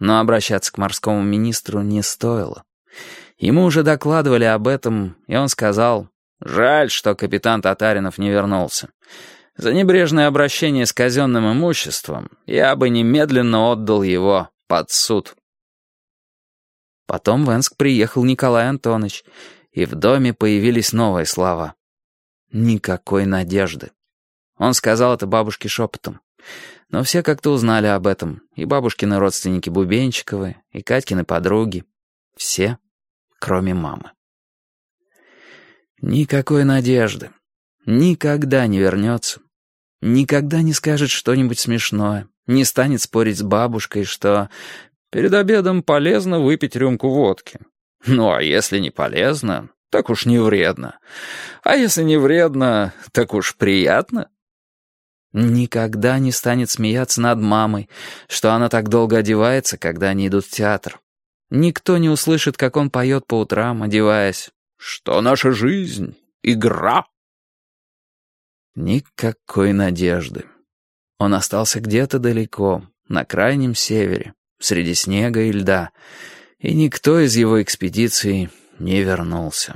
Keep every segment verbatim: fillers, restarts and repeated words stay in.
Но обращаться к морскому министру не стоило. Ему уже докладывали об этом, и он сказал: «Жаль, что капитан Татаринов не вернулся. За небрежное обращение с казенным имуществом я бы немедленно отдал его под суд». Потом в Энск приехал Николай Антонович, и в доме появились новые слова. Никакой надежды. Он сказал это бабушке шепотом. Но все как-то узнали об этом, и бабушкины родственники Бубенчиковы, и Катькины подруги. Все, кроме мамы. Никакой надежды. Никогда не вернется. Никогда не скажет что-нибудь смешное. Не станет спорить с бабушкой, что перед обедом полезно выпить рюмку водки. Ну, а если не полезно, так уж не вредно. А если не вредно, так уж приятно. Никогда не станет смеяться над мамой, что она так долго одевается, когда они идут в театр. Никто не услышит, как он поет по утрам, одеваясь. Что наша жизнь — игра. Никакой надежды. Он остался где-то далеко, на крайнем севере, среди снега и льда, и никто из его экспедиции не вернулся.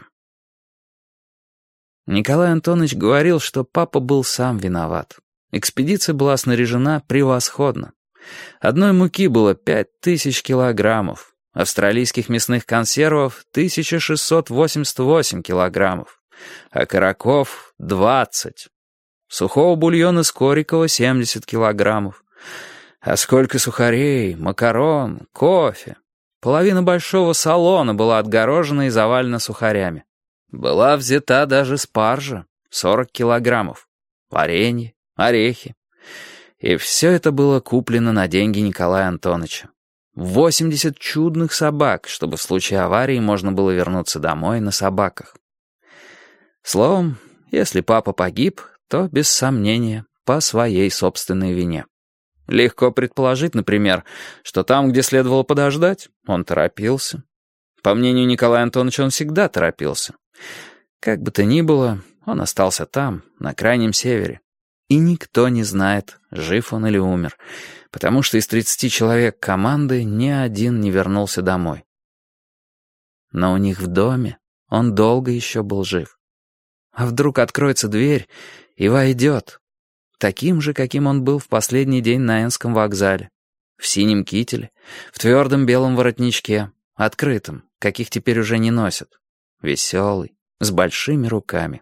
Николай Антонович говорил, что папа был сам виноват. Экспедиция была снаряжена превосходно. Одной муки было пять тысяч килограммов, австралийских мясных консервов — тысяча шестьсот восемьдесят восемь килограммов, а караков — двадцать. Сухого бульона с Корикова — семьдесят килограммов. А сколько сухарей, макарон, кофе. Половина большого салона была отгорожена и завалена сухарями. Была взята даже спаржа — сорок килограммов, варенье, орехи. И все это было куплено на деньги Николая Антоновича. восемьдесят чудных собак, чтобы в случае аварии можно было вернуться домой на собаках. Словом, если папа погиб, то, без сомнения, по своей собственной вине. Легко предположить, например, что там, где следовало подождать, он торопился. По мнению Николая Антоновича, он всегда торопился. Как бы то ни было, он остался там, на крайнем севере. И никто не знает, жив он или умер, потому что из тридцати человек команды ни один не вернулся домой. Но у них в доме он долго еще был жив. А вдруг откроется дверь и войдет, таким же, каким он был в последний день на Энском вокзале, в синем кителе, в твердом белом воротничке, открытом, каких теперь уже не носят, веселый, с большими руками.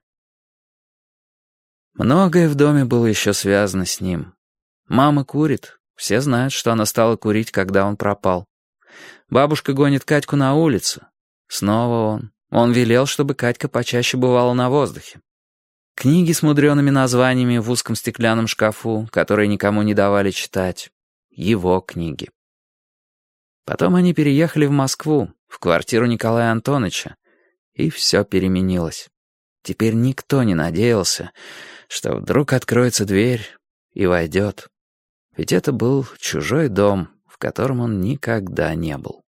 Многое в доме было еще связано с ним. Мама курит, все знают, что она стала курить, когда он пропал. Бабушка гонит Катьку на улицу. Снова он. Он велел, чтобы Катька почаще бывала на воздухе. Книги с мудреными названиями в узком стеклянном шкафу, которые никому не давали читать. Его книги. Потом они переехали в Москву, в квартиру Николая Антоновича, и все переменилось. Теперь никто не надеялся, что вдруг откроется дверь и войдет. Ведь это был чужой дом, в котором он никогда не был.